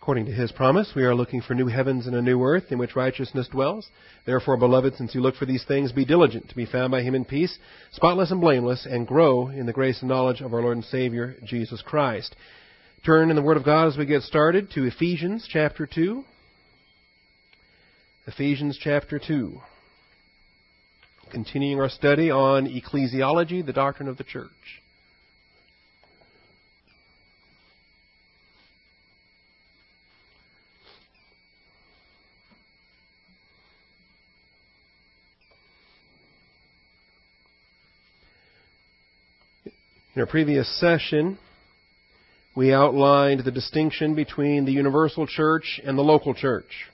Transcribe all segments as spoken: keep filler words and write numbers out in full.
According to His promise, we are looking for new heavens and a new earth in which righteousness dwells. Therefore, beloved, since you look for these things, be diligent to be found by Him in peace, spotless and blameless, and grow in the grace and knowledge of our Lord and Savior, Jesus Christ. Turn in the Word of God as we get started to Ephesians chapter two. Ephesians chapter two. Continuing our study on ecclesiology, the doctrine of the church. In our previous session, we outlined the distinction between the universal church and the local church,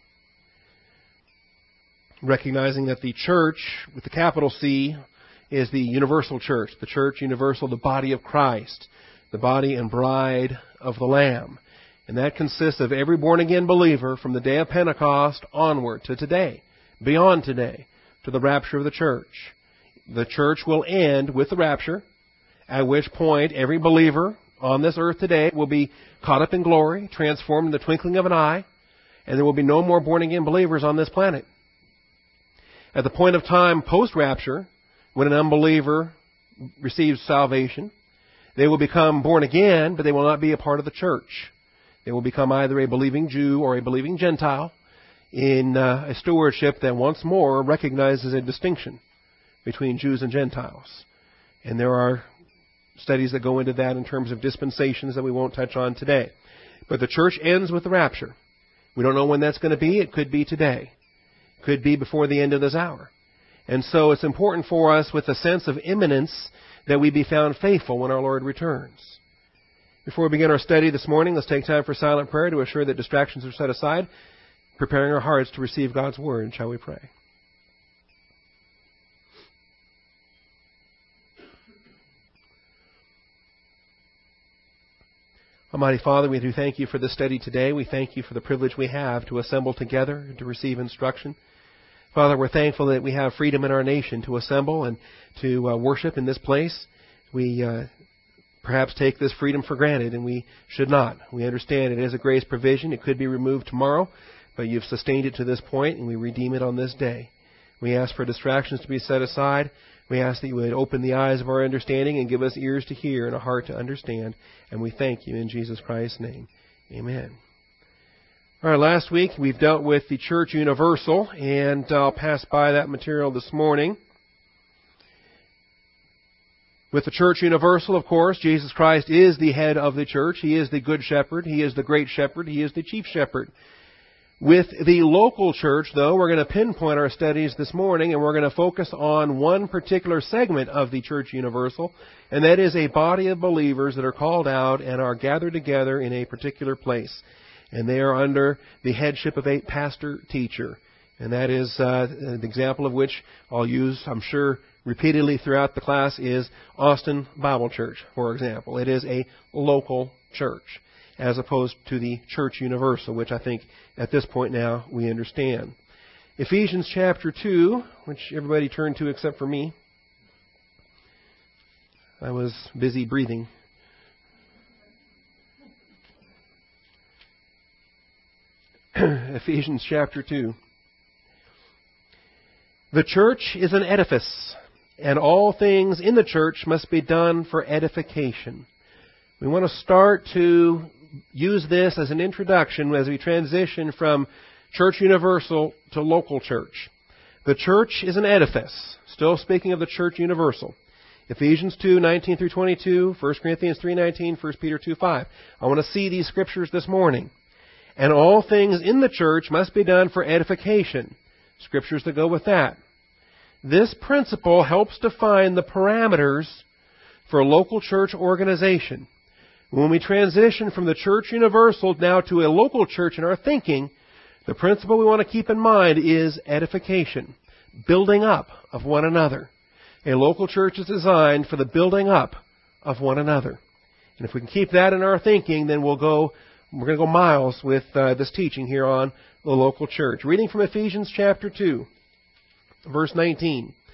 recognizing that the church, with the capital C, is the universal church, the church universal, the body of Christ, the body and bride of the Lamb. And that consists of every born-again believer from the day of Pentecost onward to today, beyond today, to the rapture of the church. The church will end with the rapture, at which point every believer on this earth today will be caught up in glory, transformed in the twinkling of an eye, and there will be no more born-again believers on this planet. At the point of time post-rapture, when an unbeliever receives salvation, they will become born again, but they will not be a part of the church. They will become either a believing Jew or a believing Gentile in uh, a stewardship that once more recognizes a distinction between Jews and Gentiles. And there are studies that go into that in terms of dispensations that we won't touch on today. But the church ends with the rapture. We don't know when that's going to be. It could be today. It could be before the end of this hour. And so it's important for us with a sense of imminence that we be found faithful when our Lord returns. Before we begin our study this morning, let's take time for silent prayer to assure that distractions are set aside, preparing our hearts to receive God's Word. Shall we pray? Almighty Father, we do thank You for this study today. We thank You for the privilege we have to assemble together and to receive instruction. Father, we're thankful that we have freedom in our nation to assemble and to uh, worship in this place. We uh, perhaps take this freedom for granted, and we should not. We understand it is a grace provision. It could be removed tomorrow, but You've sustained it to this point, and we redeem it on this day. We ask for distractions to be set aside. We ask that You would open the eyes of our understanding and give us ears to hear and a heart to understand. And we thank You in Jesus Christ's name. Amen. All right, last week we've dealt with the Church Universal, and I'll pass by that material this morning. With the Church Universal, of course, Jesus Christ is the head of the church. He is the Good Shepherd. He is the Great Shepherd. He is the Chief Shepherd. With the local church, though, we're going to pinpoint our studies this morning, and we're going to focus on one particular segment of the Church Universal, and that is a body of believers that are called out and are gathered together in a particular place. And they are under the headship of a pastor-teacher. And that is uh, an example of which I'll use, I'm sure, repeatedly throughout the class is Austin Bible Church, for example. It is a local church, as opposed to the Church Universal, which I think at this point now we understand. Ephesians chapter two, which everybody turned to except for me. I was busy breathing. Ephesians chapter two. The church is an edifice, and all things in the church must be done for edification. We want to start to use this as an introduction as we transition from Church Universal to local church. The church is an edifice. Still speaking of the Church Universal. Ephesians two, nineteen through twenty-two, First Corinthians three, nineteen, First Peter two, five. I want to see these scriptures this morning. And all things in the church must be done for edification. Scriptures that go with that. This principle helps define the parameters for a local church organization. When we transition from the Church Universal now to a local church in our thinking, the principle we want to keep in mind is edification, building up of one another. A local church is designed for the building up of one another. And if we can keep that in our thinking, then we'll go, we're going to go miles with uh, this teaching here on the local church. Reading from Ephesians chapter two, verse nineteen.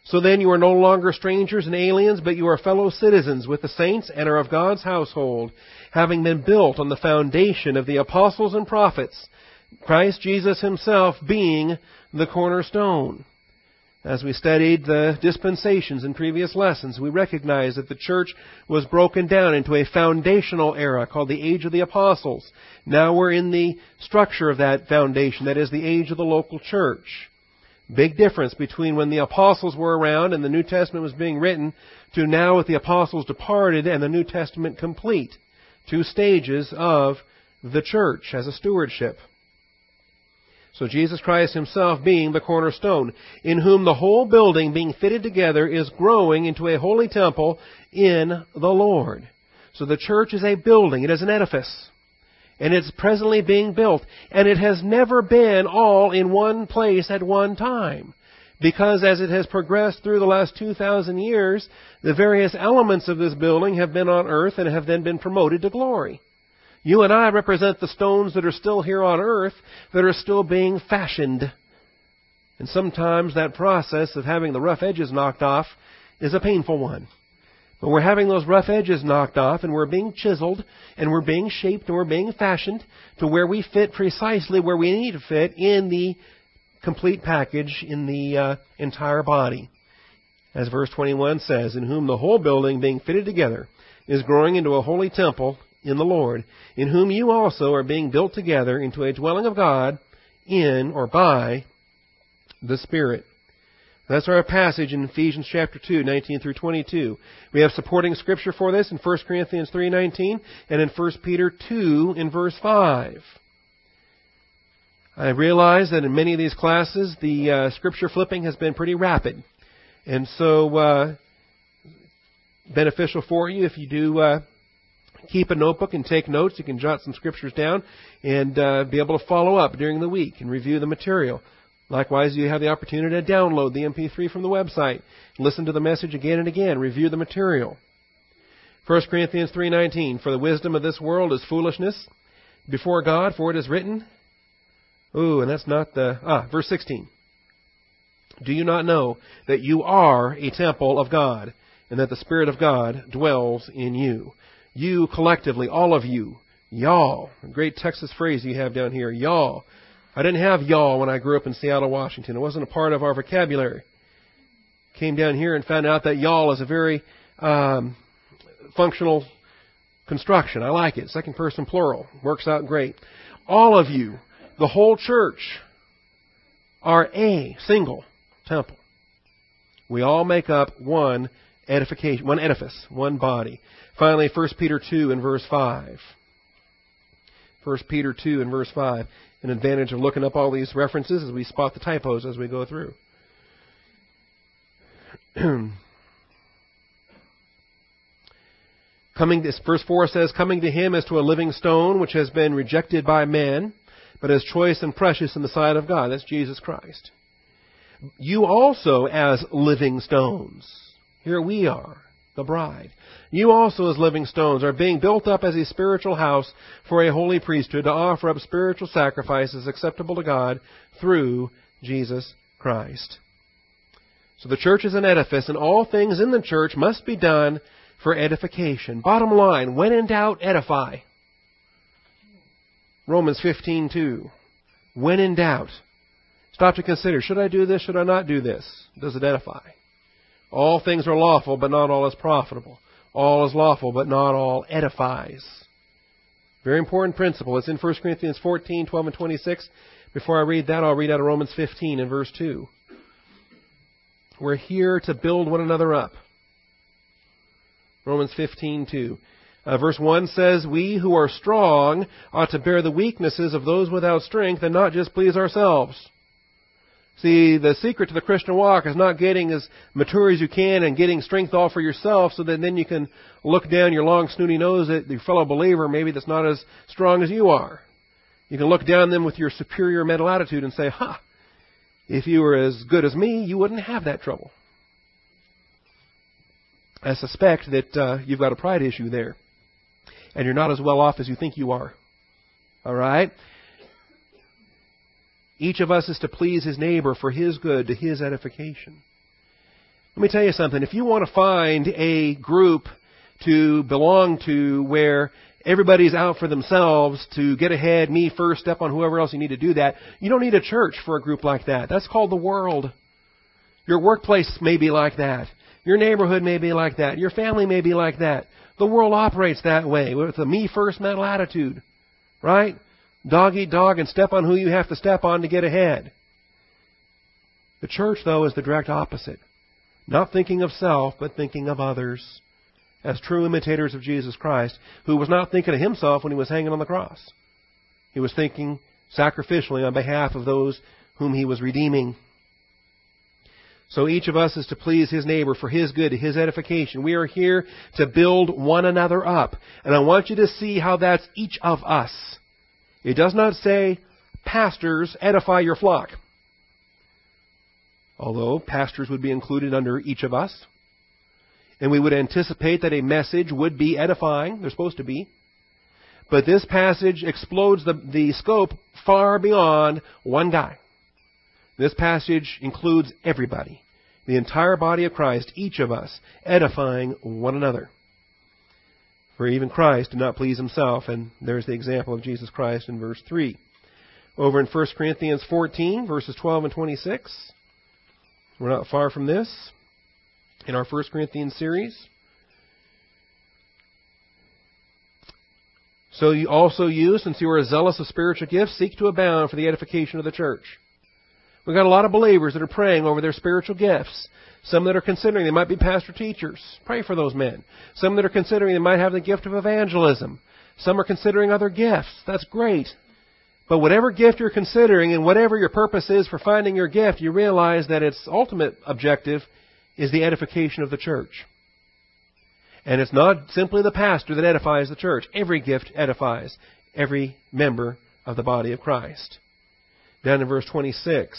So then you are no longer strangers and aliens, but you are fellow citizens with the saints and are of God's household, having been built on the foundation of the apostles and prophets, Christ Jesus himself being the cornerstone. As we studied the dispensations in previous lessons, we recognize that the church was broken down into a foundational era called the Age of the Apostles. Now we're in the structure of that foundation, that is the age of the local church. Big difference between when the apostles were around and the New Testament was being written to now with the apostles departed and the New Testament complete. Two stages of the church as a stewardship. So Jesus Christ himself being the cornerstone, in whom the whole building being fitted together is growing into a holy temple in the Lord. So the church is a building. It is an edifice. And it's presently being built. And it has never been all in one place at one time. Because as it has progressed through the last two thousand years, the various elements of this building have been on earth and have then been promoted to glory. You and I represent the stones that are still here on earth that are still being fashioned. And sometimes that process of having the rough edges knocked off is a painful one. But we're having those rough edges knocked off and we're being chiseled and we're being shaped and we're being fashioned to where we fit precisely where we need to fit in the complete package in the uh, entire body. As verse twenty-one says, in whom the whole building being fitted together is growing into a holy temple in the Lord, in whom you also are being built together into a dwelling of God in or by the Spirit. That's our passage in Ephesians chapter two, nineteen through twenty-two. We have supporting scripture for this in First Corinthians three nineteen and in First Peter two in verse five. I realize that in many of these classes the uh, scripture flipping has been pretty rapid. And so uh, beneficial for you if you do uh, keep a notebook and take notes. You can jot some scriptures down and uh, be able to follow up during the week and review the material. Likewise, you have the opportunity to download the M P three from the website, listen to the message again and again, review the material. First Corinthians three nineteen, for the wisdom of this world is foolishness before God, for it is written. Ooh, and that's not the... Ah, verse sixteen. Do you not know that you are a temple of God, and that the Spirit of God dwells in you? You collectively, all of you, y'all. A great Texas phrase you have down here, y'all. I didn't have y'all when I grew up in Seattle, Washington. It wasn't a part of our vocabulary. Came down here and found out that y'all is a very um, functional construction. I like it. Second person plural. Works out great. All of you, the whole church, are a single temple. We all make up one edification, one edifice, one body. Finally, First Peter two in verse five. First Peter two in verse five. An advantage of looking up all these references as we spot the typos as we go through. Coming, this verse four says, coming to him as to a living stone which has been rejected by men, but as choice and precious in the sight of God. That's Jesus Christ. You also as living stones. Here we are, the bride. You also as living stones are being built up as a spiritual house for a holy priesthood to offer up spiritual sacrifices acceptable to God through Jesus Christ. So the church is an edifice, and all things in the church must be done for edification. Bottom line, when in doubt, edify. Romans fifteen two. When in doubt, stop to consider, should I do this, should I not do this? Does it edify? All things are lawful, but not all is profitable. All is lawful, but not all edifies. Very important principle. It's in First Corinthians fourteen, twelve, and twenty-six. Before I read that, I'll read out of Romans fifteen and verse two. We're here to build one another up. Romans fifteen two. Uh, verse one says, we who are strong ought to bear the weaknesses of those without strength and not just please ourselves. See, the secret to the Christian walk is not getting as mature as you can and getting strength all for yourself so that then you can look down your long snooty nose at your fellow believer maybe that's not as strong as you are. You can look down them with your superior mental attitude and say, ha, if you were as good as me, you wouldn't have that trouble. I suspect that uh, you've got a pride issue there. And you're not as well off as you think you are. All right? Each of us is to please his neighbor for his good, to his edification. Let me tell you something. If you want to find a group to belong to where everybody's out for themselves to get ahead, me first, step on whoever else you need to do that, you don't need a church for a group like that. That's called the world. Your workplace may be like that. Your neighborhood may be like that. Your family may be like that. The world operates that way with a me first mental attitude. Right? Dog eat dog and step on who you have to step on to get ahead. The church, though, is the direct opposite. Not thinking of self, but thinking of others. As true imitators of Jesus Christ, who was not thinking of himself when he was hanging on the cross. He was thinking sacrificially on behalf of those whom he was redeeming. So each of us is to please his neighbor for his good, his edification. We are here to build one another up. And I want you to see how that's each of us. It does not say, pastors, edify your flock. Although pastors would be included under each of us. And we would anticipate that a message would be edifying. They're supposed to be. But this passage explodes the, the scope far beyond one guy. This passage includes everybody. The entire body of Christ, each of us, edifying one another. For even Christ did not please himself, and there's the example of Jesus Christ in verse three. Over in First Corinthians fourteen, verses twelve and twenty-six. We're not far from this in our First Corinthians series. So you also you, since you are zealous of spiritual gifts, seek to abound for the edification of the church. We've got a lot of believers that are praying over their spiritual gifts. Some that are considering they might be pastor teachers. Pray for those men. Some that are considering they might have the gift of evangelism. Some are considering other gifts. That's great. But whatever gift you're considering and whatever your purpose is for finding your gift, you realize that its ultimate objective is the edification of the church. And it's not simply the pastor that edifies the church. Every gift edifies every member of the body of Christ. Down in verse twenty-six.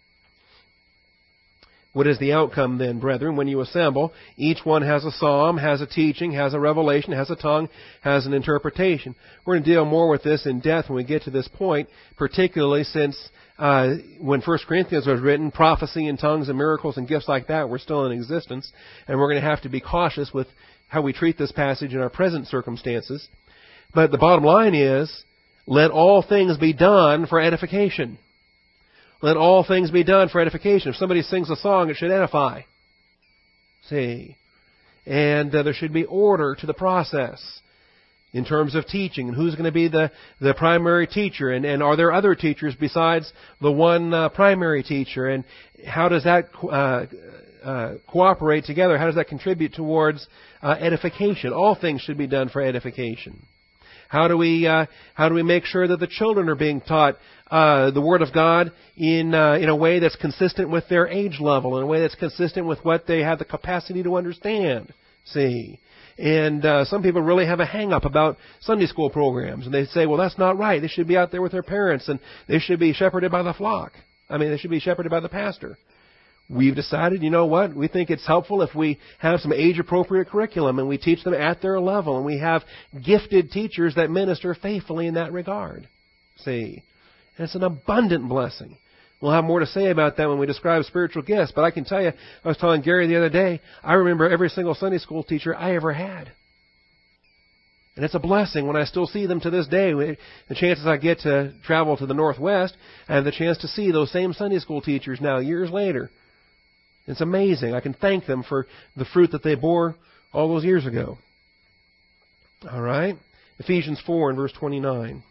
What is the outcome then, brethren, when you assemble? Each one has a psalm, has a teaching, has a revelation, has a tongue, has an interpretation. We're going to deal more with this in depth when we get to this point, particularly since uh, when First Corinthians was written, prophecy and tongues and miracles and gifts like that were still in existence. And we're going to have to be cautious with how we treat this passage in our present circumstances. But the bottom line is, let all things be done for edification. Let all things be done for edification. If somebody sings a song, it should edify. See? And uh, there should be order to the process in terms of teaching. And who's going to be the, the primary teacher? And, and are there other teachers besides the one uh, primary teacher? And how does that uh, uh, cooperate together? How does that contribute towards uh, edification? All things should be done for edification. How do we uh, how do we make sure that the children are being taught uh, the Word of God in uh, in a way that's consistent with their age level, in a way that's consistent with what they have the capacity to understand? See, and uh, some people really have a hang-up about Sunday school programs, and they say, well, that's not right. They should be out there with their parents, and they should be shepherded by the flock. I mean, they should be shepherded by the pastor. We've decided, you know what, we think it's helpful if we have some age-appropriate curriculum and we teach them at their level and we have gifted teachers that minister faithfully in that regard. See? And it's an abundant blessing. We'll have more to say about that when we describe spiritual gifts, but I can tell you, I was telling Gary the other day, I remember every single Sunday school teacher I ever had. And it's a blessing when I still see them to this day. The chances I get to travel to the Northwest, I have the chance to see those same Sunday school teachers now, years later. It's amazing. I can thank them for the fruit that they bore all those years ago. All right. Ephesians four and verse twenty-nine.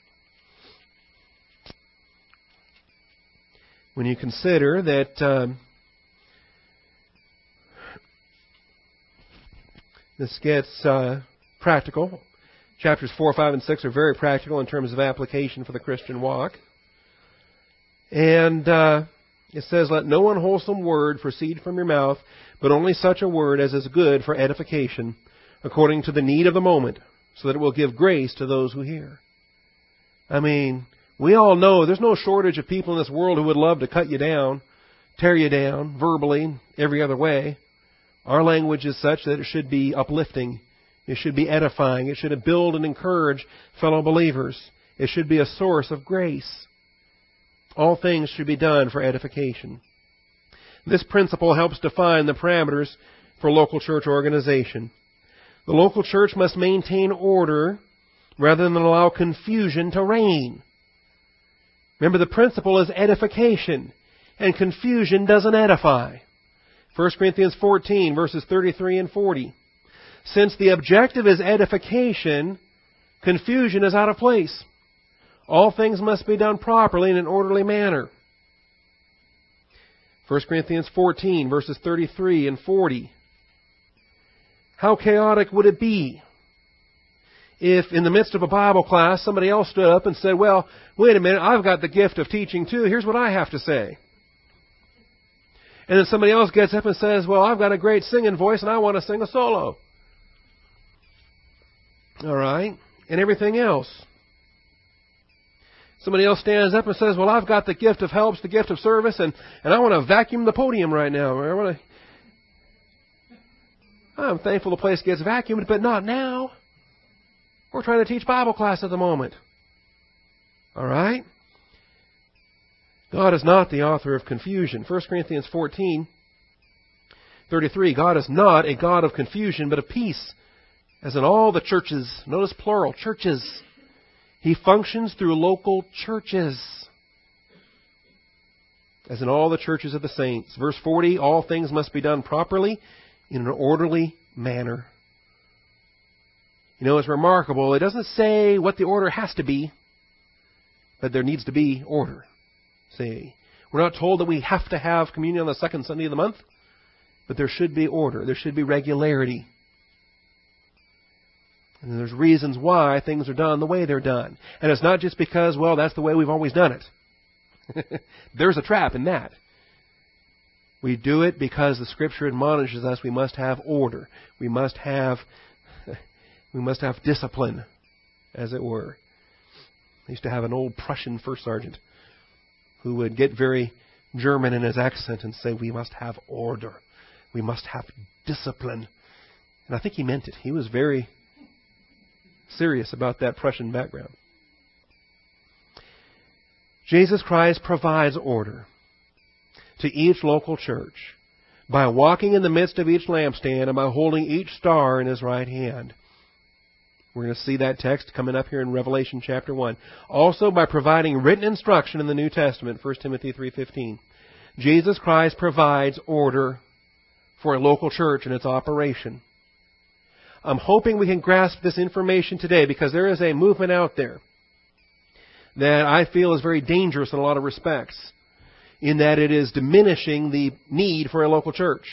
When you consider that um, this gets uh, practical, chapters four, five, and six are very practical in terms of application for the Christian walk. And Uh, It says, let no unwholesome word proceed from your mouth, but only such a word as is good for edification, according to the need of the moment, so that it will give grace to those who hear. I mean, we all know there's no shortage of people in this world who would love to cut you down, tear you down, verbally, every other way. Our language is such that it should be uplifting. It should be edifying. It should build and encourage fellow believers. It should be a source of grace. All things should be done for edification. This principle helps define the parameters for local church organization. The local church must maintain order rather than allow confusion to reign. Remember, the principle is edification, and confusion doesn't edify. First Corinthians fourteen, verses thirty-three and forty. Since the objective is edification, confusion is out of place. All things must be done properly in an orderly manner. First Corinthians fourteen, verses thirty-three and forty. How chaotic would it be if in the midst of a Bible class somebody else stood up and said, well, wait a minute, I've got the gift of teaching too. Here's what I have to say. And then somebody else gets up and says, well, I've got a great singing voice and I want to sing a solo. All right. And everything else. Somebody else stands up and says, well, I've got the gift of helps, the gift of service, and, and I want to vacuum the podium right now. I want to, I'm thankful the place gets vacuumed, but not now. We're trying to teach Bible class at the moment. All right? God is not the author of confusion. First Corinthians fourteen, thirty-three. God is not a God of confusion, but of peace. As in all the churches, notice plural, churches. He functions through local churches. As in all the churches of the saints. Verse forty, all things must be done properly in an orderly manner. You know, it's remarkable. It doesn't say what the order has to be, but there needs to be order. See, we're not told that we have to have communion on the second Sunday of the month, but there should be order. There should be regularity. And there's reasons why things are done the way they're done. And it's not just because, well, that's the way we've always done it. There's a trap in that. We do it because the Scripture admonishes us we must have order. We must have, we must have discipline, as it were. I used to have an old Prussian first sergeant who would get very German in his accent and say, we must have order. We must have discipline. And I think he meant it. He was very serious about that Prussian background. Jesus Christ provides order to each local church by walking in the midst of each lampstand and by holding each star in His right hand. We're going to see that text coming up here in Revelation chapter one. Also by providing written instruction in the New Testament, First Timothy three fifteen. Jesus Christ provides order for a local church and its operation. I'm hoping we can grasp this information today because there is a movement out there that I feel is very dangerous in a lot of respects, in that it is diminishing the need for a local church.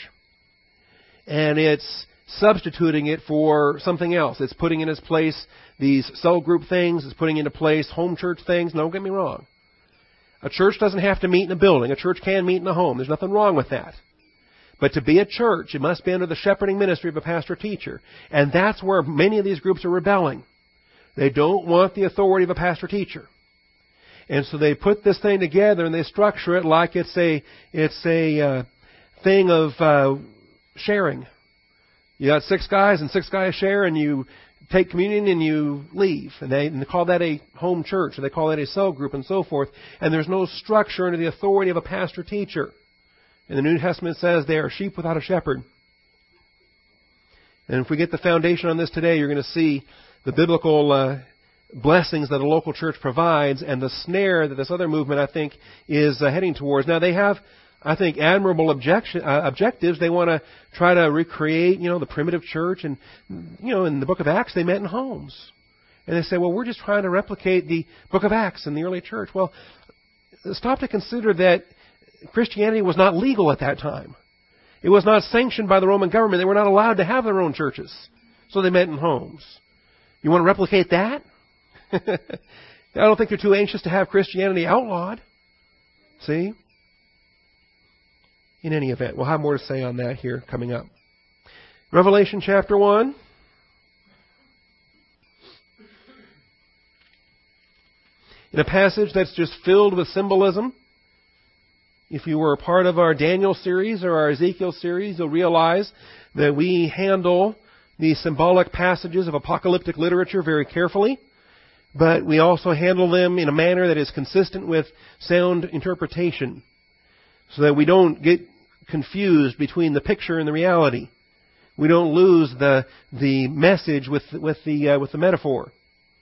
And it's substituting it for something else. It's putting in its place these cell group things. It's putting into place home church things. Don't get me wrong. A church doesn't have to meet in a building. A church can meet in a home. There's nothing wrong with that. But to be a church, it must be under the shepherding ministry of a pastor-teacher. And that's where many of these groups are rebelling. They don't want the authority of a pastor-teacher. And so they put this thing together and they structure it like it's a it's a uh, thing of uh, sharing. You got six guys and six guys share, and you take communion and you leave. And they, and they call that a home church, or they call that a cell group, and so forth. And there's no structure under the authority of a pastor-teacher. And the New Testament says they are sheep without a shepherd. And if we get the foundation on this today, you're going to see the biblical uh, blessings that a local church provides and the snare that this other movement, I think, is uh, heading towards. Now, they have, I think, admirable objection, uh, objectives. They want to try to recreate, you know, the primitive church. And, you know, in the book of Acts, they met in homes. And they say, well, we're just trying to replicate the book of Acts in the early church. Well, stop to consider that Christianity was not legal at that time. It was not sanctioned by the Roman government. They were not allowed to have their own churches. So they met in homes. You want to replicate that? I don't think they're too anxious to have Christianity outlawed. See? In any event, we'll have more to say on that here coming up. Revelation chapter one. In a passage that's just filled with symbolism. If you were a part of our Daniel series or our Ezekiel series, you'll realize that we handle the symbolic passages of apocalyptic literature very carefully. But we also handle them in a manner that is consistent with sound interpretation, so that we don't get confused between the picture and the reality. We don't lose the the message with with the uh, with the metaphor.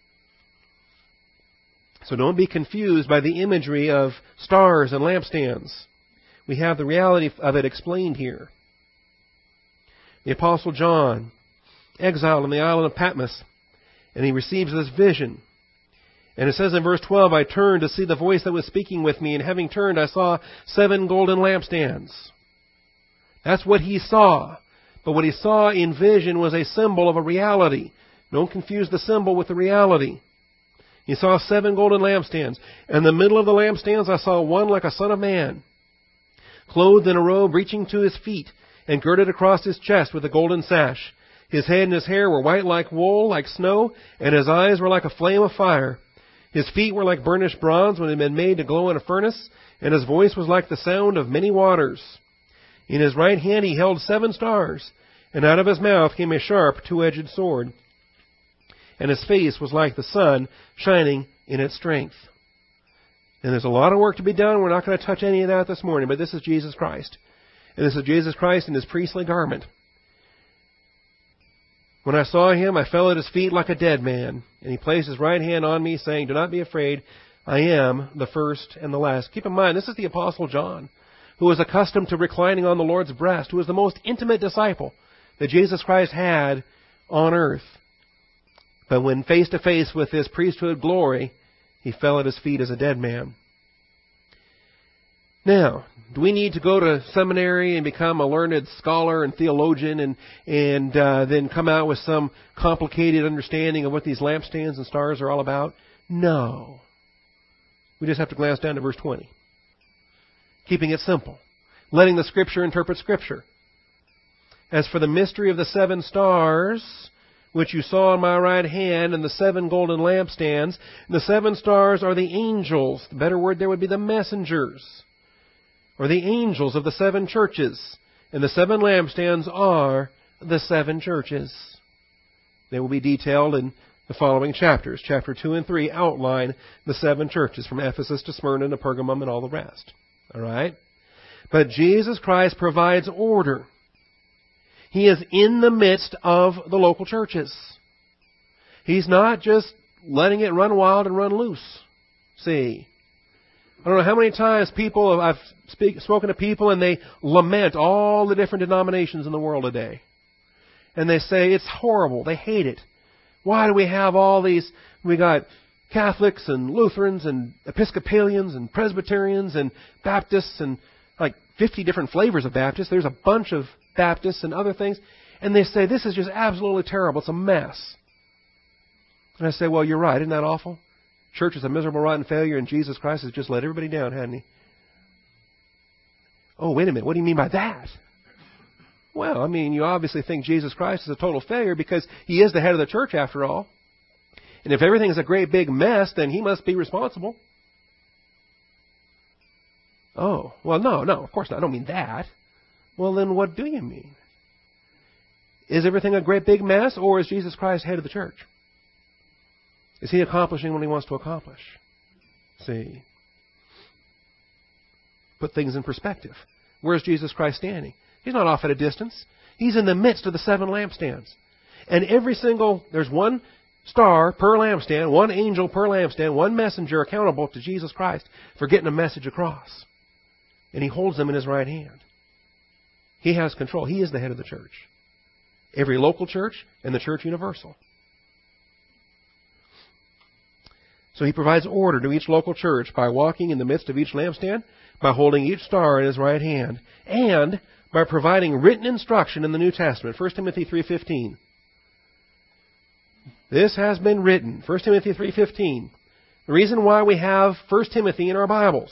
So don't be confused by the imagery of stars and lampstands. We have the reality of it explained here. The Apostle John, exiled on the island of Patmos, and he receives this vision. And it says in verse twelve, I turned to see the voice that was speaking with me, and having turned, I saw seven golden lampstands. That's what he saw. But what he saw in vision was a symbol of a reality. Don't confuse the symbol with the reality. He saw seven golden lampstands. In the middle of the lampstands, I saw one like a son of man, clothed in a robe reaching to his feet, and girded across his chest with a golden sash. His head and his hair were white like wool, like snow, and his eyes were like a flame of fire. His feet were like burnished bronze when it had been made to glow in a furnace, and his voice was like the sound of many waters. In his right hand he held seven stars, and out of his mouth came a sharp two-edged sword. And his face was like the sun shining in its strength. And there's a lot of work to be done. We're not going to touch any of that this morning, but this is Jesus Christ. And this is Jesus Christ in his priestly garment. When I saw him, I fell at his feet like a dead man. And he placed his right hand on me, saying, Do not be afraid. I am the first and the last. Keep in mind, this is the Apostle John, who was accustomed to reclining on the Lord's breast, who was the most intimate disciple that Jesus Christ had on earth. But when face to face with his priesthood glory, he fell at his feet as a dead man. Now, do we need to go to seminary and become a learned scholar and theologian and and uh, then come out with some complicated understanding of what these lampstands and stars are all about? No. We just have to glance down to verse twenty. Keeping it simple. Letting the Scripture interpret Scripture. As for the mystery of the seven stars, which you saw in my right hand, and the seven golden lampstands, the seven stars are the angels. The better word there would be the messengers, or the angels of the seven churches. And the seven lampstands are the seven churches. They will be detailed in the following chapters. Chapter two and three outline the seven churches, from Ephesus to Smyrna to Pergamum and all the rest. All right? But Jesus Christ provides order. He is in the midst of the local churches. He's not just letting it run wild and run loose. See, I don't know how many times people I've speak, spoken to people and they lament all the different denominations in the world today. And they say it's horrible. They hate it. Why do we have all these? We got Catholics and Lutherans and Episcopalians and Presbyterians and Baptists and like fifty different flavors of Baptists. There's a bunch of Baptists and other things. And they say, this is just absolutely terrible. It's a mess. And I say, well, you're right. Isn't that awful? Church is a miserable, rotten failure, and Jesus Christ has just let everybody down, hasn't he? Oh, wait a minute. What do you mean by that? Well, I mean, you obviously think Jesus Christ is a total failure because he is the head of the church after all. And if everything is a great big mess, then he must be responsible. Oh, well, no, no, of course not. I don't mean that. Well, then what do you mean? Is everything a great big mess, or is Jesus Christ head of the church? Is he accomplishing what he wants to accomplish? See. Put things in perspective. Where's Jesus Christ standing? He's not off at a distance. He's in the midst of the seven lampstands. And every single, there's one star per lampstand, one angel per lampstand, one messenger accountable to Jesus Christ for getting a message across. And he holds them in his right hand. He has control. He is the head of the church. Every local church and the church universal. So he provides order to each local church by walking in the midst of each lampstand, by holding each star in his right hand, and by providing written instruction in the New Testament. First Timothy three fifteen. This has been written. First Timothy three fifteen. The reason why we have First Timothy in our Bibles.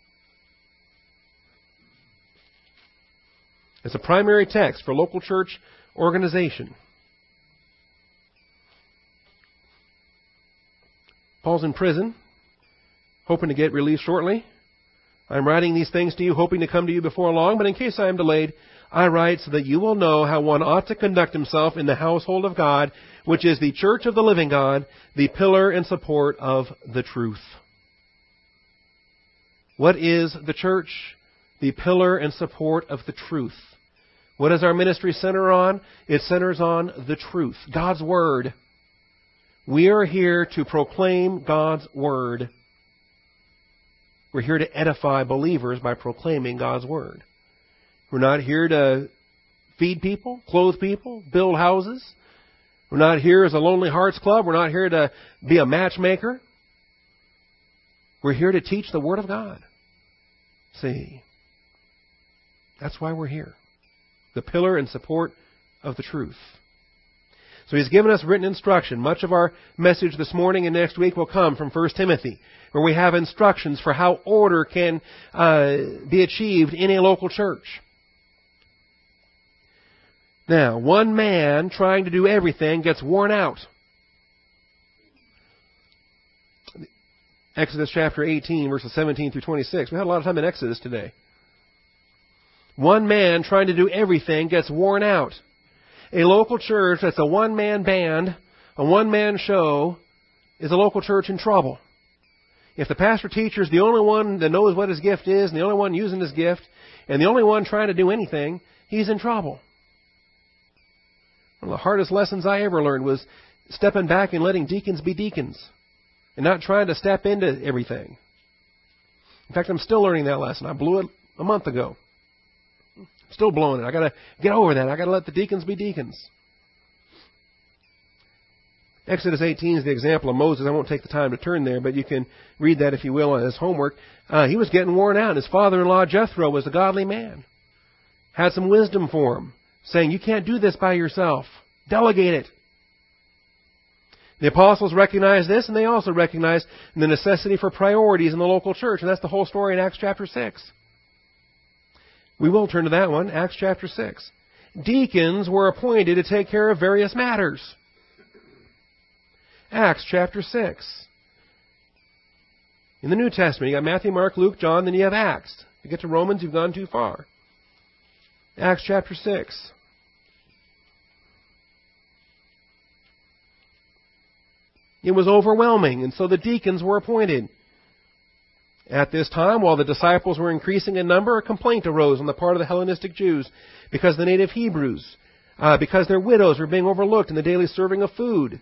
It's a primary text for local church organization. Paul's in prison, hoping to get released shortly. I'm writing these things to you, hoping to come to you before long, but in case I am delayed, I write so that you will know how one ought to conduct himself in the household of God, which is the church of the living God, the pillar and support of the truth. What is the church? the pillar and support of the truth. What does our ministry center on? It centers on the truth, God's Word. We are here to proclaim God's Word. We're here to edify believers by proclaiming God's Word. We're not here to feed people, clothe people, build houses. We're not here as a Lonely Hearts Club. We're not here to be a matchmaker. We're here to teach the Word of God. See, that's why we're here. The pillar and support of the truth. So He's given us written instruction. Much of our message this morning and next week will come from First Timothy, where we have instructions for how order can uh, be achieved in a local church. Now, one man trying to do everything gets worn out. Exodus chapter eighteen, verses seventeen through twenty-six. We had a lot of time in Exodus today. One man trying to do everything gets worn out. A local church that's a one-man band, a one-man show, is a local church in trouble. If the pastor-teacher is the only one that knows what his gift is, and the only one using his gift, and the only one trying to do anything, he's in trouble. One of the hardest lessons I ever learned was stepping back and letting deacons be deacons, and not trying to step into everything. In fact, I'm still learning that lesson. I blew it a month ago. Still blowing it. I got to get over that. I got to let the deacons be deacons. Exodus eighteen is the example of Moses. I won't take the time to turn there, but you can read that if you will as homework. Uh, he was getting worn out. His father-in-law Jethro was a godly man. Had some wisdom for him, saying, you can't do this by yourself. Delegate it. The apostles recognized this, and they also recognized the necessity for priorities in the local church. And that's the whole story in Acts chapter six. We will turn to that one, Acts chapter six. Deacons were appointed to take care of various matters. Acts chapter six. In the New Testament, you got Matthew, Mark, Luke, John, then you have Acts. You get to Romans, you've gone too far. Acts chapter six. It was overwhelming, and so the deacons were appointed. At this time, while the disciples were increasing in number, a complaint arose on the part of the Hellenistic Jews because the native Hebrews, uh, because their widows were being overlooked in the daily serving of food.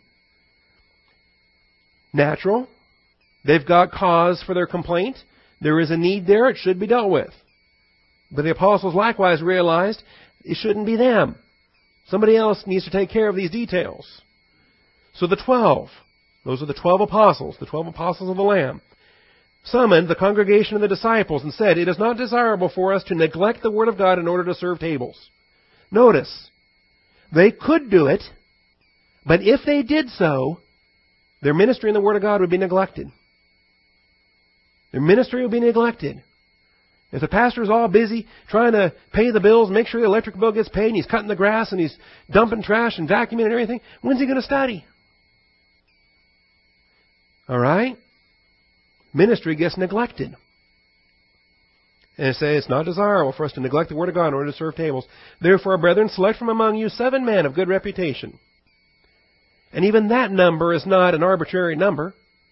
Natural. They've got cause for their complaint. There is a need there. It should be dealt with. But the apostles likewise realized it shouldn't be them. Somebody else needs to take care of these details. So the twelve, those are the twelve apostles, the twelve apostles of the Lamb, summoned the congregation of the disciples and said, it is not desirable for us to neglect the Word of God in order to serve tables. Notice, they could do it, but if they did so, their ministry in the Word of God would be neglected. Their ministry would be neglected. If the pastor is all busy trying to pay the bills, make sure the electric bill gets paid, and he's cutting the grass, and he's dumping trash and vacuuming and everything, when's he going to study? All right? Ministry gets neglected. And it says it's not desirable for us to neglect the Word of God in order to serve tables. Therefore, brethren, select from among you seven men of good reputation. And even that number is not an arbitrary number.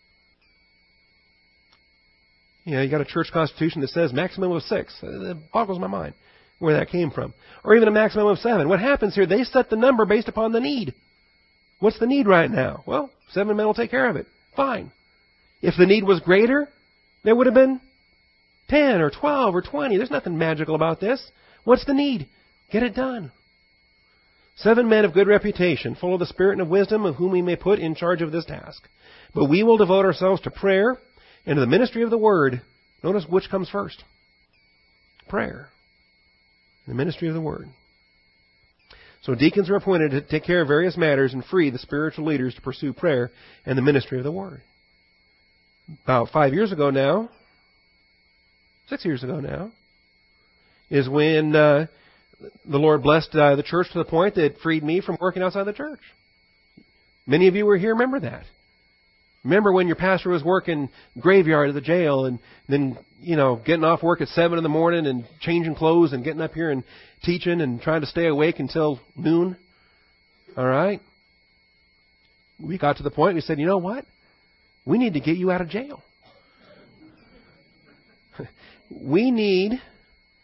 You know, you got a church constitution that says maximum of six. It boggles my mind where that came from. Or even a maximum of seven. What happens here, they set the number based upon the need. What's the need right now? Well, seven men will take care of it. Fine. If the need was greater, there would have been ten or twelve or twenty. There's nothing magical about this. What's the need? Get it done. Seven men of good reputation, full of the spirit and of wisdom, of whom we may put in charge of this task. But we will devote ourselves to prayer and to the ministry of the Word. Notice which comes first. Prayer. The ministry of the Word. So deacons are appointed to take care of various matters and free the spiritual leaders to pursue prayer and the ministry of the Word. About five years ago now, six years ago now, is when uh, the Lord blessed uh, the church to the point that it freed me from working outside the church. Many of you were here, remember that. Remember when your pastor was working graveyard at the jail and then, you know, getting off work at seven in the morning and changing clothes and getting up here and teaching and trying to stay awake until noon? All right? We got to the point we said, you know what? We need to get you out of jail. We need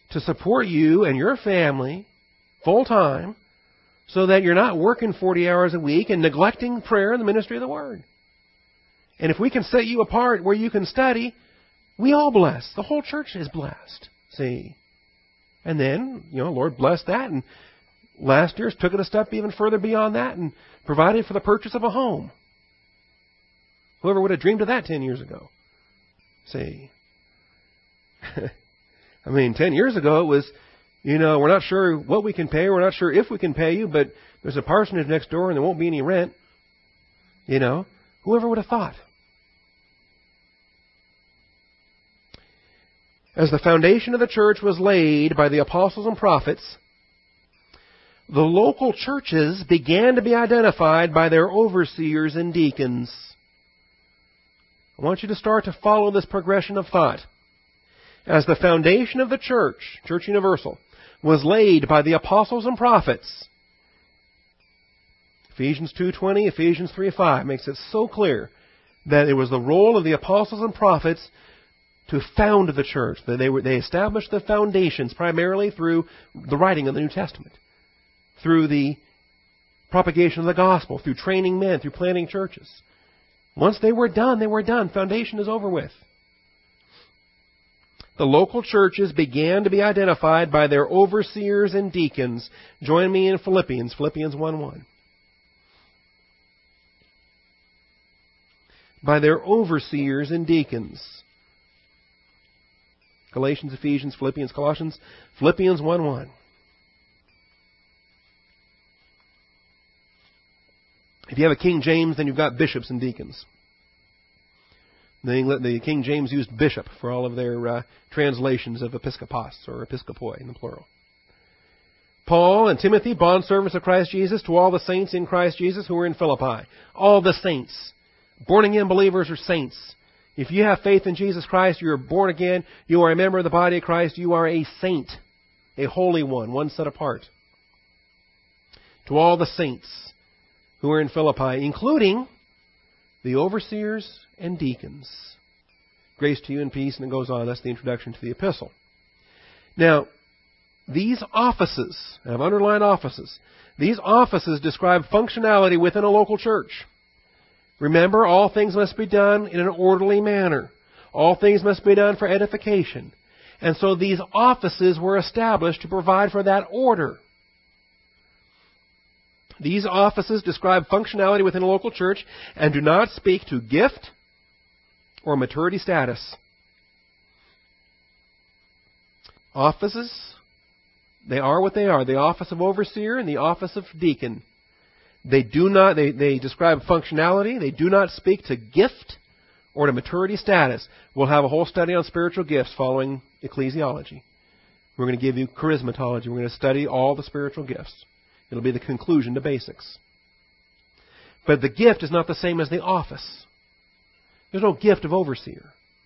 to support you and your family full time so that you're not working forty hours a week and neglecting prayer and the ministry of the Word. And if we can set you apart where you can study, we all bless. The whole church is blessed. See? And then, you know, Lord blessed that, and last year took it a step even further beyond that and provided for the purchase of a home. Whoever would have dreamed of that ten years ago? See? I mean, ten years ago it was, you know, we're not sure what we can pay, we're not sure if we can pay you, but there's a parsonage next door and there won't be any rent. You know, whoever would have thought? As the foundation of the church was laid by the apostles and prophets, the local churches began to be identified by their overseers and deacons. I want you to start to follow this progression of thought. As the foundation of the church, Church Universal, was laid by the apostles and prophets, Ephesians two twenty, Ephesians three five makes it so clear that it was the role of the apostles and prophets to found the church. That they were, they established the foundations primarily through the writing of the New Testament, through the propagation of the gospel, through training men, through planting churches. Once they were done, they were done. Foundation is over with. The local churches began to be identified by their overseers and deacons. Join me in Philippians, Philippians one one. By their overseers and deacons. Galatians, Ephesians, Philippians, Colossians, Philippians one one. If you have a King James, then you've got bishops and deacons. The, the King James used bishop for all of their uh, translations of episkopos, or episkopoi in the plural. Paul and Timothy, bondservants of Christ Jesus, to all the saints in Christ Jesus who are in Philippi. All the saints. Born-again believers are saints. If you have faith in Jesus Christ, you are born again, you are a member of the body of Christ, you are a saint, a holy one, one set apart. To all the saints who are in Philippi, including the overseers and deacons. Grace to you and peace, and it goes on. That's the introduction to the epistle. Now, these offices, and I've underlined offices, these offices describe functionality within a local church. Remember, all things must be done in an orderly manner. All things must be done for edification. And so these offices were established to provide for that order. These offices describe functionality within a local church and do not speak to gift or maturity status. Offices, they are what they are. The office of overseer and the office of deacon. They do not, they, they describe functionality. They do not speak to gift or to maturity status. We'll have a whole study on spiritual gifts following ecclesiology. We're going to give you charismatology. We're going to study all the spiritual gifts. It'll be the conclusion to basics. But the gift is not the same as the office. There's no gift of overseer.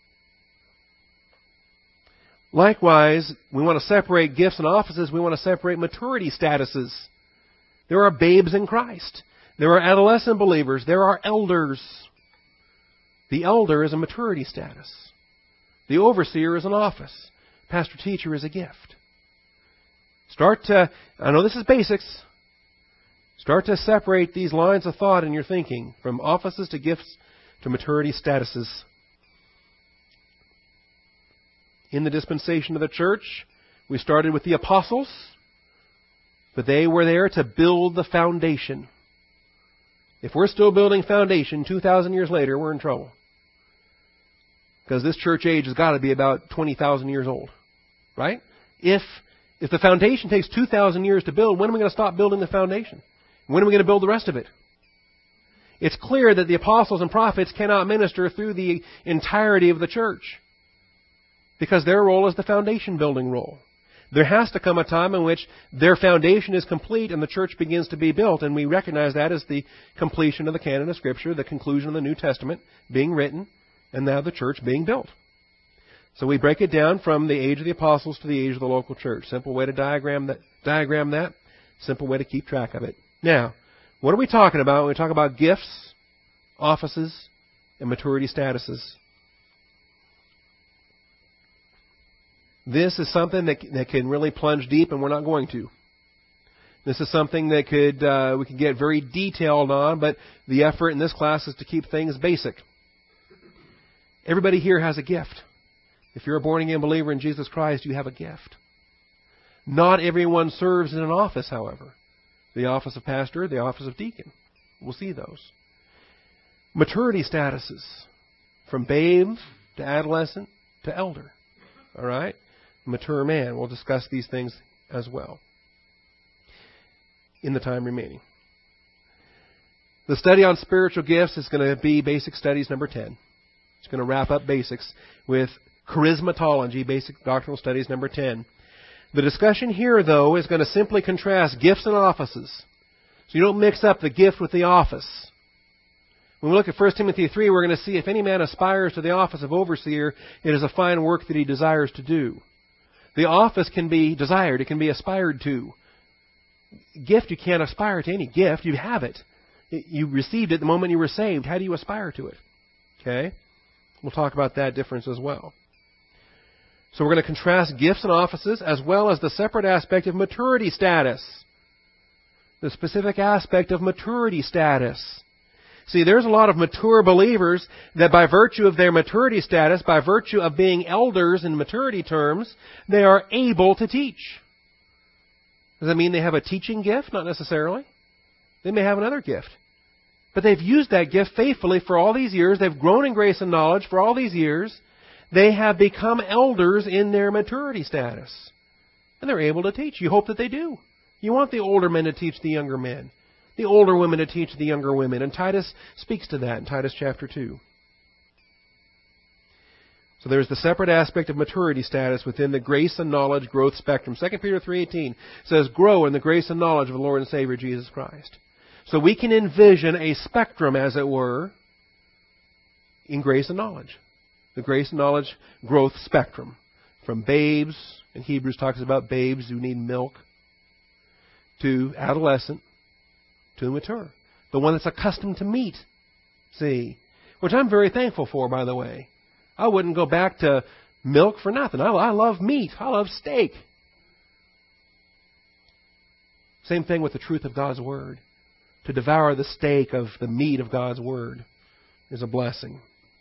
Likewise, we want to separate gifts and offices. We want to separate maturity statuses. There are babes in Christ. There are adolescent believers. There are elders. The elder is a maturity status. The overseer is an office. Pastor teacher is a gift. Start to, I know this is basics. Start to separate these lines of thought in your thinking from offices to gifts to maturity statuses. In the dispensation of the church, we started with the apostles, but they were there to build the foundation. If we're still building foundation two thousand years later, we're in trouble. Because this church age has got to be about twenty thousand years old. Right? If if the foundation takes two thousand years to build, when are we going to stop building the foundation? When are we going to build the rest of it? It's clear that the apostles and prophets cannot minister through the entirety of the church, because their role is the foundation building role. There has to come a time in which their foundation is complete and the church begins to be built, and we recognize that as the completion of the canon of Scripture, the conclusion of the New Testament being written, and now the church being built. So we break it down from the age of the apostles to the age of the local church. Simple way to diagram that. Diagram that. Simple way to keep track of it. Now, what are we talking about when we talk about gifts, offices, and maturity statuses? This is something that, that can really plunge deep, and we're not going to. This is something that could uh, we could get very detailed on, but the effort in this class is to keep things basic. Everybody here has a gift. If you're a born-again believer in Jesus Christ, you have a gift. Not everyone serves in an office, however. The office of pastor, the office of deacon. We'll see those. Maturity statuses. From babe to adolescent to elder. All right? Mature man. We'll discuss these things as well in the time remaining. The study on spiritual gifts is going to be Basic Studies number ten. It's going to wrap up basics with charismatology, Basic Doctrinal Studies number ten. The discussion here, though, is going to simply contrast gifts and offices. So you don't mix up the gift with the office. When we look at First Timothy three, we're going to see if any man aspires to the office of overseer, it is a fine work that he desires to do. The office can be desired. It can be aspired to. Gift, you can't aspire to any gift. You have it. You received it the moment you were saved. How do you aspire to it? Okay? We'll talk about that difference as well. So we're going to contrast gifts and offices as well as the separate aspect of maturity status. The specific aspect of maturity status. See, there's a lot of mature believers that by virtue of their maturity status, by virtue of being elders in maturity terms, they are able to teach. Does that mean they have a teaching gift? Not necessarily. They may have another gift. But they've used that gift faithfully for all these years. They've grown in grace and knowledge for all these years. They have become elders in their maturity status. And they're able to teach. You hope that they do. You want the older men to teach the younger men. The older women to teach the younger women. And Titus speaks to that in Titus chapter two. So there's the separate aspect of maturity status within the grace and knowledge growth spectrum. Second Peter three eighteen says, grow in the grace and knowledge of the Lord and Savior Jesus Christ. So we can envision a spectrum, as it were, in grace and knowledge. The grace and knowledge growth spectrum. From babes, and Hebrews talks about babes who need milk, to adolescent, to mature. The one that's accustomed to meat. See? Which I'm very thankful for, by the way. I wouldn't go back to milk for nothing. I, I love meat. I love steak. Same thing with the truth of God's Word. To devour the steak of the meat of God's Word is a blessing.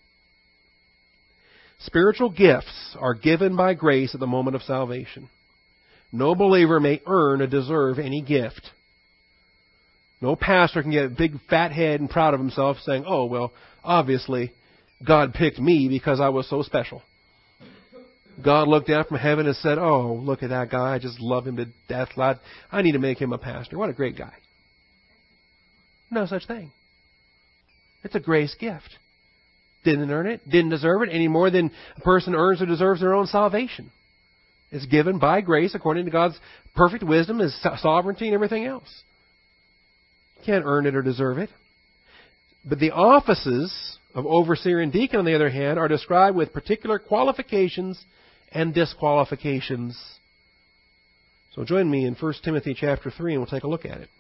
Spiritual gifts are given by grace at the moment of salvation. No believer may earn or deserve any gift. No pastor can get a big fat head and proud of himself saying, oh, well, obviously God picked me because I was so special. God looked down from heaven and said, oh, look at that guy. I just love him to death. I need to make him a pastor. What a great guy. No such thing. It's a grace gift. Didn't earn it, didn't deserve it, any more than a person earns or deserves their own salvation. It's given by grace according to God's perfect wisdom, His sovereignty, and everything else. You can't earn it or deserve it. But the offices of overseer and deacon, on the other hand, are described with particular qualifications and disqualifications. So join me in First Timothy chapter three, and we'll take a look at it.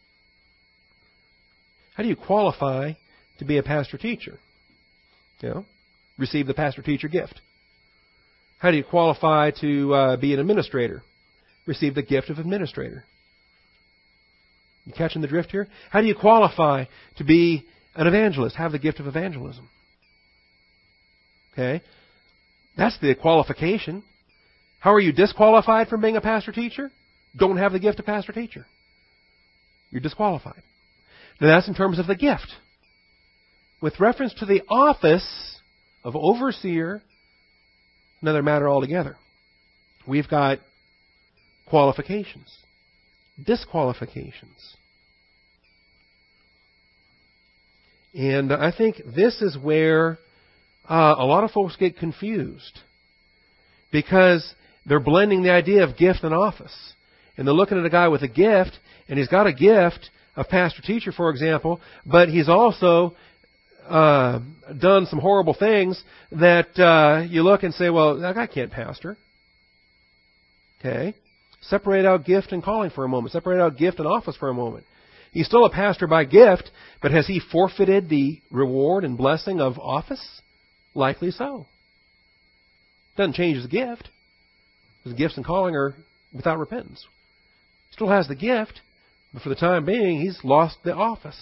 How do you qualify to be a pastor-teacher? You know, receive the pastor-teacher gift. How do you qualify to uh, be an administrator? Receive the gift of administrator. You catching the drift here? How do you qualify to be an evangelist? Have the gift of evangelism. Okay? That's the qualification. How are you disqualified from being a pastor-teacher? Don't have the gift of pastor-teacher. You're disqualified. Now that's in terms of the gift. With reference to the office of overseer, another matter altogether. We've got qualifications, disqualifications. And I think this is where uh, a lot of folks get confused, because they're blending the idea of gift and office. And they're looking at a guy with a gift, and he's got a gift of pastor-teacher, for example, but he's also uh, done some horrible things that uh, you look and say, well, that guy can't pastor. Okay? Separate out gift and calling for a moment. Separate out gift and office for a moment. He's still a pastor by gift, but has he forfeited the reward and blessing of office? Likely so. Doesn't change his gift. His gifts and calling are without repentance. He still has the gift, but for the time being, he's lost the office.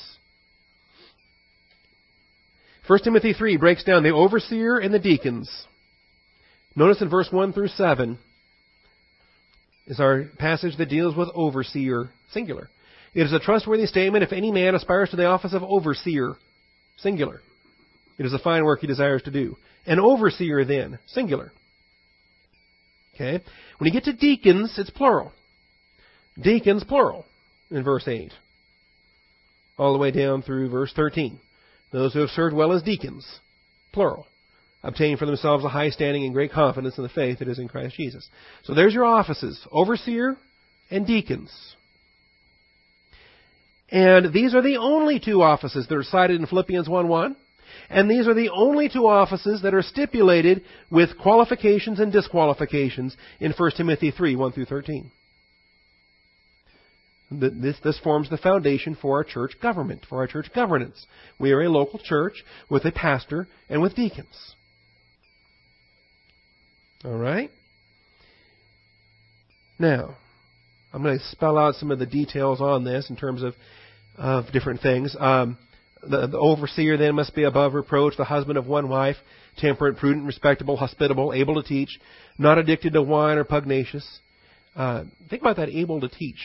First Timothy three breaks down the overseer and the deacons. Notice in verse one through seven is our passage that deals with overseer, singular. It is a trustworthy statement if any man aspires to the office of overseer, singular. It is a fine work he desires to do. An overseer then, singular. Okay? When you get to deacons, it's plural. Deacons, plural, in verse eight. All the way down through verse thirteen. Those who have served well as deacons, plural, obtain for themselves a high standing and great confidence in the faith that is in Christ Jesus. So there's your offices, overseer and deacons. And these are the only two offices that are cited in Philippians one one. And these are the only two offices that are stipulated with qualifications and disqualifications in First Timothy three, one through thirteen. This, this forms the foundation for our church government, for our church governance. We are a local church with a pastor and with deacons. All right? Now, I'm going to spell out some of the details on this in terms of, of different things. Um, the, the overseer then must be above reproach, the husband of one wife, temperate, prudent, respectable, hospitable, able to teach, not addicted to wine or pugnacious. Uh, think about that, able to teach.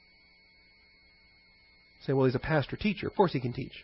Say, well, he's a pastor teacher. Of course he can teach.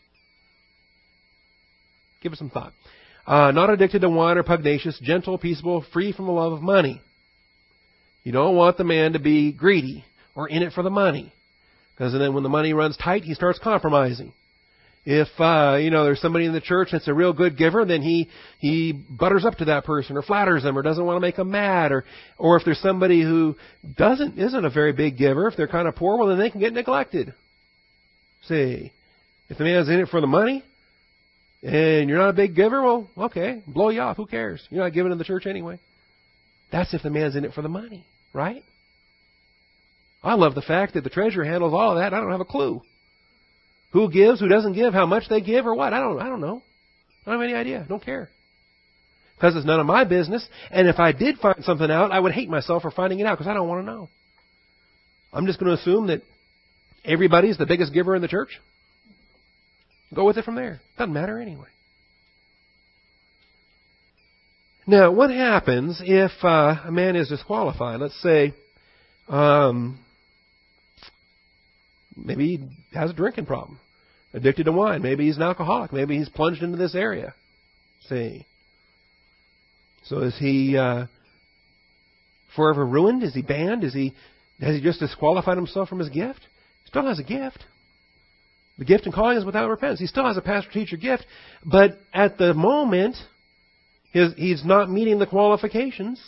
Give it some thought. Uh, not addicted to wine or pugnacious, gentle, peaceable, free from the love of money. You don't want the man to be greedy or in it for the money. Because then when the money runs tight, he starts compromising. If, uh, you know, there's somebody in the church that's a real good giver, then he, he butters up to that person or flatters them or doesn't want to make them mad. Or, or if there's somebody who doesn't, isn't a very big giver, if they're kind of poor, well, then they can get neglected. See, if the man's in it for the money and you're not a big giver, well, okay, blow you off. Who cares? You're not giving to the church anyway. That's if the man's in it for the money, right? I love the fact that the treasurer handles all of that. I don't have a clue. Who gives, who doesn't give, how much they give, or what? I don't, I don't know. I don't have any idea. I don't care. Because it's none of my business. And if I did find something out, I would hate myself for finding it out because I don't want to know. I'm just going to assume that everybody's the biggest giver in the church. Go with it from there. Doesn't matter anyway. Now, what happens if uh, a man is disqualified? Let's say um, maybe he has a drinking problem, addicted to wine. Maybe he's an alcoholic. Maybe he's plunged into this area. See? So is he uh, forever ruined? Is he banned? Is he has he just disqualified himself from his gift? Still has a gift. The gift and calling is without repentance. He still has a pastor-teacher gift, but at the moment, his, he's not meeting the qualifications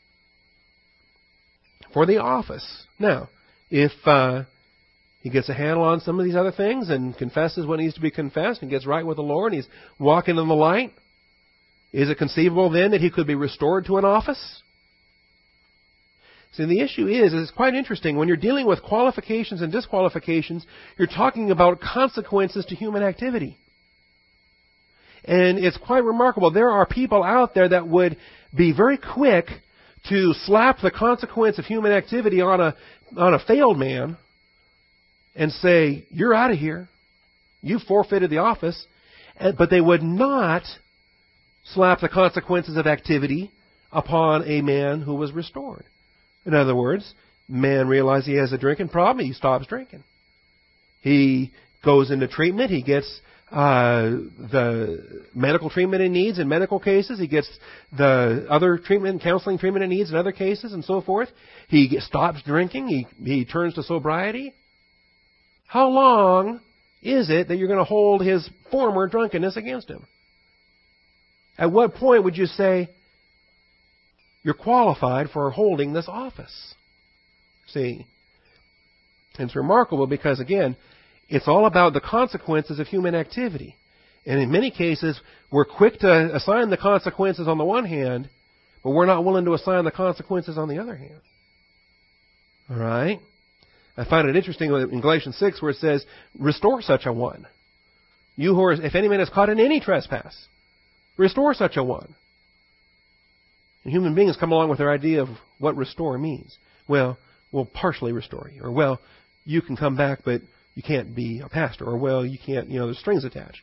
for the office. Now, if uh, he gets a handle on some of these other things and confesses what needs to be confessed and gets right with the Lord and he's walking in the light, is it conceivable then that he could be restored to an office? See, the issue is, is it's quite interesting. When you're dealing with qualifications and disqualifications, you're talking about consequences to human activity. And it's quite remarkable. There are people out there that would be very quick to slap the consequence of human activity on a, on a failed man and say, you're out of here. You forfeited the office. But they would not slap the consequences of activity upon a man who was restored. In other words, man realizes he has a drinking problem, he stops drinking. He goes into treatment, he gets uh, the medical treatment he needs in medical cases, he gets the other treatment, counseling treatment he needs in other cases, and so forth. He gets, stops drinking, he, he turns to sobriety. How long is it that you're going to hold his former drunkenness against him? At what point would you say, you're qualified for holding this office? See, it's remarkable because, again, it's all about the consequences of human activity. And in many cases, we're quick to assign the consequences on the one hand, but we're not willing to assign the consequences on the other hand. All right? I find it interesting in Galatians six where it says, restore such a one. You who are, if any man is caught in any trespass, restore such a one. And human beings come along with their idea of what restore means. Well, we'll partially restore you. Or, well, you can come back, but you can't be a pastor. Or, well, you can't, you know, there's strings attached.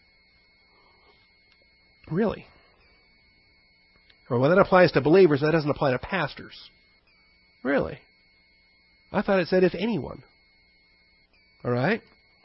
Really? Or, well, that applies to believers. That doesn't apply to pastors. Really? I thought it said if anyone. All right?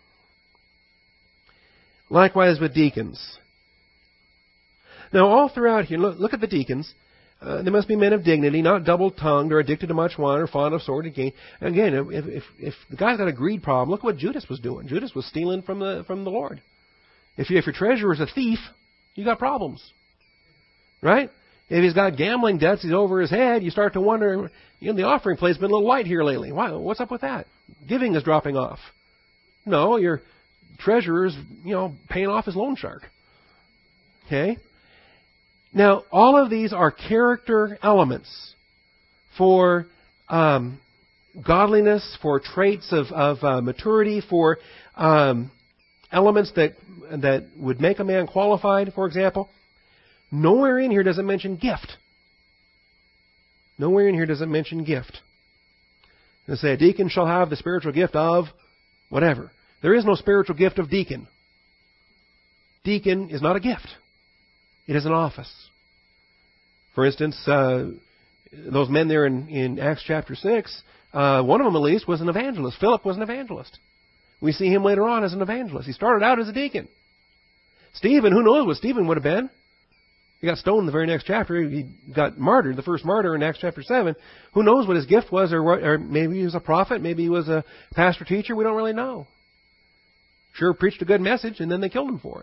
Likewise with deacons. Now, all throughout here, look, look at the deacons. Uh, they must be men of dignity, not double-tongued or addicted to much wine or fond of sordid gain. Again, if, if, if the guy's got a greed problem, look what Judas was doing. Judas was stealing from the from the Lord. If, you, if your treasurer is a thief, you got problems. Right? If he's got gambling debts, he's over his head, you start to wonder, you know, the offering plate's been a little light here lately. Why, what's up with that? Giving is dropping off. No, your treasurer's, you know, paying off his loan shark. Okay? Now, all of these are character elements for um, godliness, for traits of, of uh, maturity, for um, elements that that would make a man qualified, for example. Nowhere in here does it mention gift. Nowhere in here does it mention gift. They say a deacon shall have the spiritual gift of whatever. There is no spiritual gift of deacon. Deacon is not a gift. It is an office. For instance, uh, those men there in, in Acts chapter six, uh, one of them at least was an evangelist. Philip was an evangelist. We see him later on as an evangelist. He started out as a deacon. Stephen, who knows what Stephen would have been? He got stoned in the very next chapter. He got martyred, the first martyr in Acts chapter seven. Who knows what his gift was, or, what, or maybe he was a prophet, maybe he was a pastor teacher. We don't really know. Sure preached a good message, and then they killed him for it.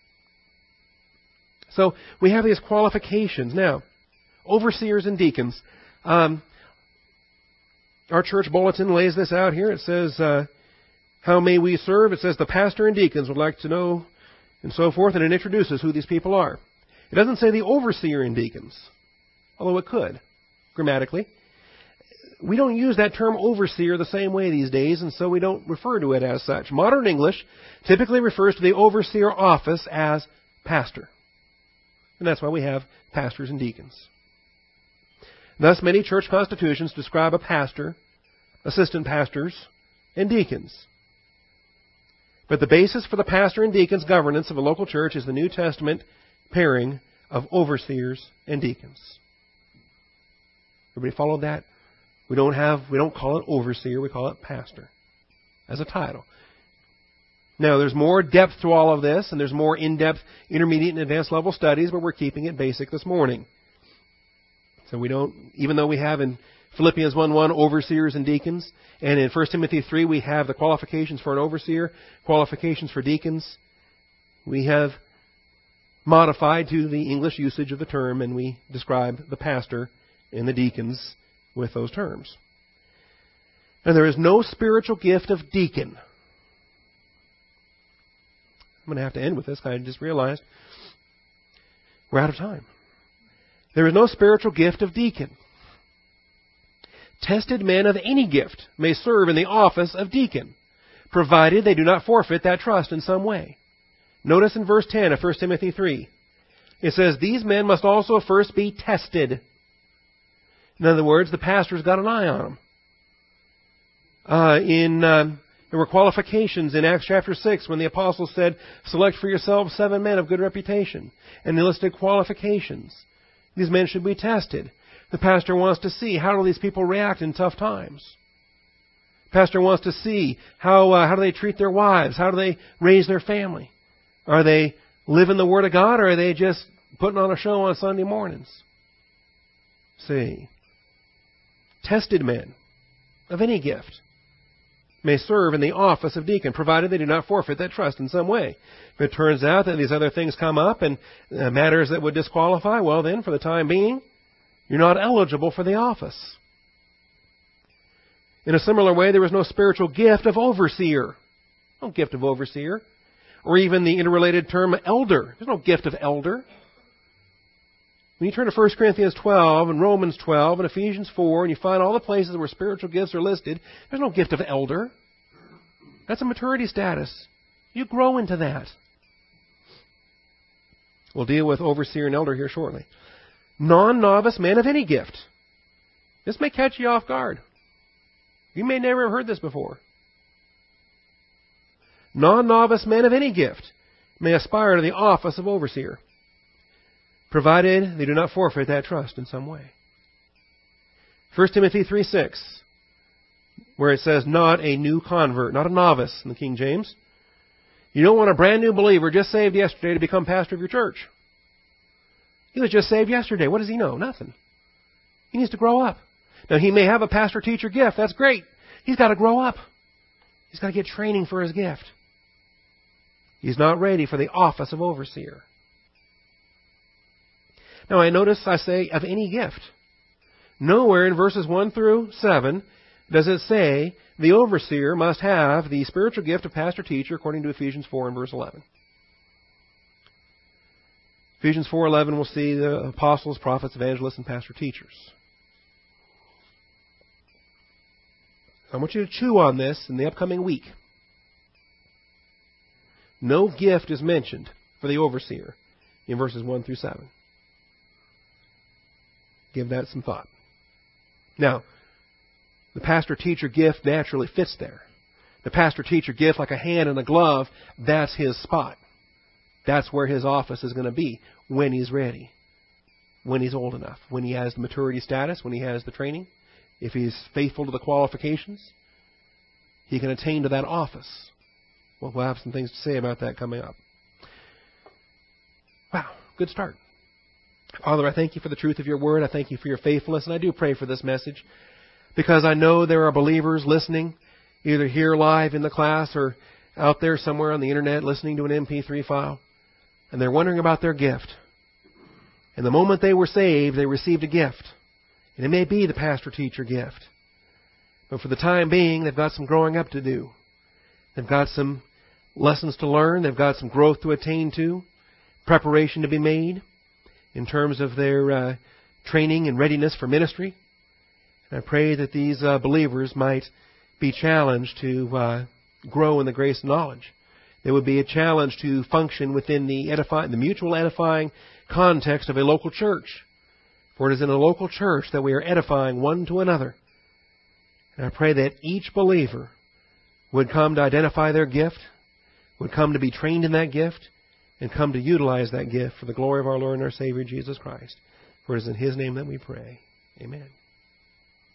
So we have these qualifications. Now, overseers and deacons. Um, our church bulletin lays this out here. It says, uh, how may we serve? It says the pastor and deacons would like to know, and so forth, and it introduces who these people are. It doesn't say the overseer and deacons, although it could, grammatically. We don't use that term overseer the same way these days, and so we don't refer to it as such. Modern English typically refers to the overseer office as pastor. And that's why we have pastors and deacons. Thus, many church constitutions describe a pastor, assistant pastors, and deacons. But the basis for the pastor and deacons governance of a local church is the New Testament pairing of overseers and deacons. Everybody followed that? We don't have, we don't call it overseer, we call it pastor as a title. Now, there's more depth to all of this, and there's more in-depth intermediate and advanced level studies, but we're keeping it basic this morning. So we don't, even though we have in Philippians one one overseers and deacons, and in First Timothy three we have the qualifications for an overseer, qualifications for deacons, we have modified to the English usage of the term, and we describe the pastor and the deacons with those terms. And there is no spiritual gift of deacon. I'm going to have to end with this. I just realized we're out of time. There is no spiritual gift of deacon. Tested men of any gift may serve in the office of deacon, provided they do not forfeit that trust in some way. Notice in verse ten of First Timothy three, it says, these men must also first be tested. In other words, the pastor's got an eye on them. Uh, in, uh, there were qualifications in Acts chapter six when the apostles said, select for yourselves seven men of good reputation. And they listed qualifications. These men should be tested. The pastor wants to see how do these people react in tough times. Pastor wants to see how uh, how do they treat their wives? How do they raise their family? Are they living the Word of God, or are they just putting on a show on Sunday mornings? See. Tested men of any gift may serve in the office of deacon, provided they do not forfeit that trust in some way. If it turns out that these other things come up and uh, matters that would disqualify, well then, for the time being, you're not eligible for the office. In a similar way, there is no spiritual gift of overseer. No gift of overseer. Or even the interrelated term elder. There's no gift of elder. When you turn to First Corinthians twelve and Romans twelve and Ephesians four, and you find all the places where spiritual gifts are listed, there's no gift of elder. That's a maturity status. You grow into that. We'll deal with overseer and elder here shortly. non-novice men of any gift. This may catch you off guard. You may never have heard this before. Non-novice men of any gift may aspire to the office of overseer, provided they do not forfeit that trust in some way. First Timothy three six, where it says, not a new convert, not a novice in the King James. You don't want a brand new believer just saved yesterday to become pastor of your church. He was just saved yesterday. What does he know? Nothing. He needs to grow up. Now, he may have a pastor-teacher gift. That's great. He's got to grow up. He's got to get training for his gift. He's not ready for the office of overseer. Now, I notice I say of any gift. Nowhere in verses one through seven does it say the overseer must have the spiritual gift of pastor-teacher according to Ephesians four and verse eleven. Ephesians four eleven will see the apostles, prophets, evangelists, and pastor-teachers. I want you to chew on this in the upcoming week. No gift is mentioned for the overseer in verses one through seven. Give that some thought. Now, the pastor-teacher gift naturally fits there. The pastor-teacher gift, like a hand and a glove, that's his spot. That's where his office is going to be when he's ready, when he's old enough, when he has the maturity status, when he has the training. If he's faithful to the qualifications, he can attain to that office. Well, we'll have some things to say about that coming up. Wow, good start. Father, I thank you for the truth of your word. I thank you for your faithfulness, and I do pray for this message because I know there are believers listening, either here live in the class or out there somewhere on the internet listening to an M P three file, and they're wondering about their gift. And the moment they were saved, they received a gift. And it may be the pastor-teacher gift. But for the time being, they've got some growing up to do. They've got some lessons to learn. They've got some growth to attain to, preparation to be made in terms of their uh, training and readiness for ministry. And I pray that these uh, believers might be challenged to uh, grow in the grace and knowledge. There would be a challenge to function within the edifying, the mutual edifying context of a local church. For it is in a local church that we are edifying one to another. And I pray that each believer would come to identify their gift, would come to be trained in that gift, and come to utilize that gift for the glory of our Lord and our Savior, Jesus Christ. For it is in His name that we pray. Amen.